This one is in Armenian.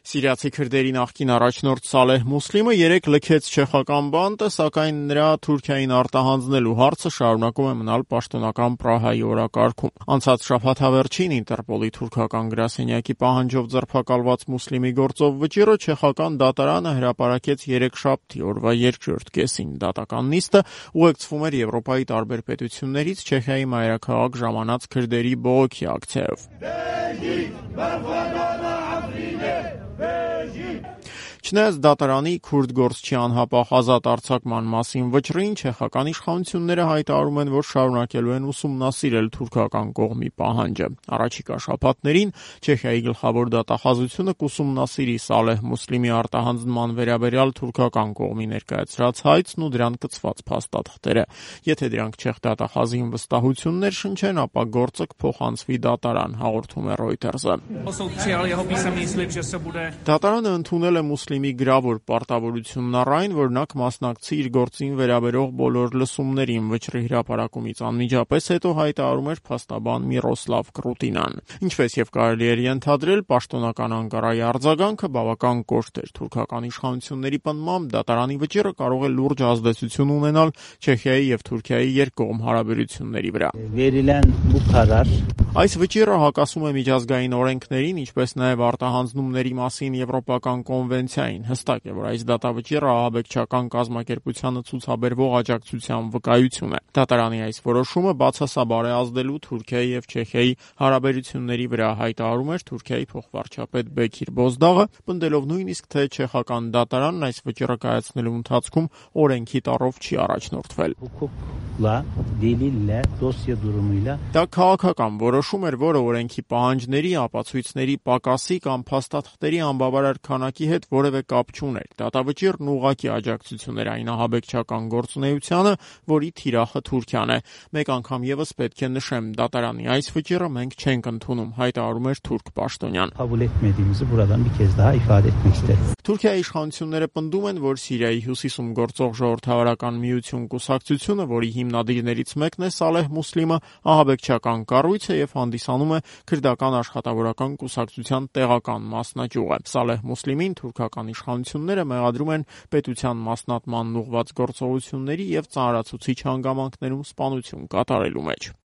Սիրիացի քրդերի նախկին առաջնորդ Սալեհ Մուսլիմը երեկ լքեց չեխական բանտը, սակայն նրա Թուրքիային արտահանձնելու հարցը շարունակում է մնալ պաշտոնական Պրահայի օրակարգում։ Անցած շաբաթավերջին Ինտերպոլի թուրքական գրասենյակի պահանջով ձերբակալված Մուսլիմի գործով վճիռը չեխական դատարանը հրապարակեց երեքշաբթի օրվա երկրորդ կեսին։ Դատական նիստը ուղեկցվում էր Եվրոպայի տարբեր պետություններից Չեխիայի մայրաքաղաք ժամանած քրդերի բողոքի ակցիայով։ Չնայած դատարանի քուրդ գործչի անհապաղ ազատ արձակման մասին վճռին, չեխական իշխանությունները հայտարարում են, որ շարունակելու են ուսումնասիրել թուրքական կողմի պահանջը։ Առաջիկա շաբաթներին Չեխիայի գլխավոր դատախազությունը կուսումնասիրի Սալեհ Մուսլիմի արտահանձնման վերաբերյալ թուրքական կողմի ներկայացրած հայցն ու դրան կցված փաստաթղթերը։ Եթե դրանք չեխ դատախազին վստահություններ շնչեն, ապա գործը կփոխանցվի դատարան, հաղորդում է Reuters-ը։ Դատարանը ընդունել է Մուսլիմի գրավոր պարտավորությունն առ այն, որ նա կմասնակցի իր գործին վերաբերող բոլոր լսումներին վճռի հրապարակումից անմիջապես հետո հայտարարում էր փաստաբան Միրոսլավ Կրուտինան։ Ինչպես եւ կարելի էր ենթադրել, պաշտոնական Անկարայի արձագանքը բավական կոշտ էր։ Թուրքական իշխանությունների պնդմամբ դատարանի վճիռը կարող է լուրջ ազդեցություն ունենալ Չեխիայի եւ Թուրքիայի երկկողմ հարաբերությունների վրա։ Այս վճիռը հակասում է միջազգային օրենքներին, ինչպես նաեւ արտահանձնումների մասին Եվրոպական կոնվենցիային։ Հստակ է, որ այս դատավճիռը ահաբեկչական կազմակերպությանը ցուցաբերվող աջակցության վկայություն է։ Դատարանի այս որոշումը բացասաբար է ազդելու Թուրքիայի եւ Չեխիայի հարաբերությունների վրա, հայտարարում էր Թուրքիայի փոխվարչապետ Բեքիր Բոզդաղը, պնդելով նույնիսկ, թե չեխական դատարանն այս վճիռը կայացնելու ընթացքում օրենքի տառով չի առաջնորդվել։ Դա քաղաքական որոշում էր, որը օրենքի պահանջների, ապացույցների պակասի կամ փաստաթղթերի անբավարար քանակի հետ որևէ կապ չուներ։ Դատավճիռն ուղղակի աջակցություն էր այն ահաբեկչական գործունեությանը, որի թիրախը Թուրքիան է։ Մեկ անգամ եւս պետք է նշեմ, դատարանի այս վճիռը մենք չենք ընդունում, հայտարարում էր թուրք պաշտոնյան։ Թուրքիայի իշխանությունները պնդում են, որ Սիրիայի հյուսիսում գործող ժողովրդավարական միություն կուսակցությունը, որի հիմնադիրներից մեկն է Սալեհ Մուսլիմը, ահաբեկչական կառույց է եւ հանդիսանում է քրդական աշխատավորական կուսակցության տեղական մասնաճյուղ է։ Սալեհ Մուսլիմին թուրքական իշխանությունները մեղադրում են պետության մասնատմանն ուղղված գործողությունների եւ ծանրացուցիչ հանգամանքներում սպանություն կատարելու մեջ։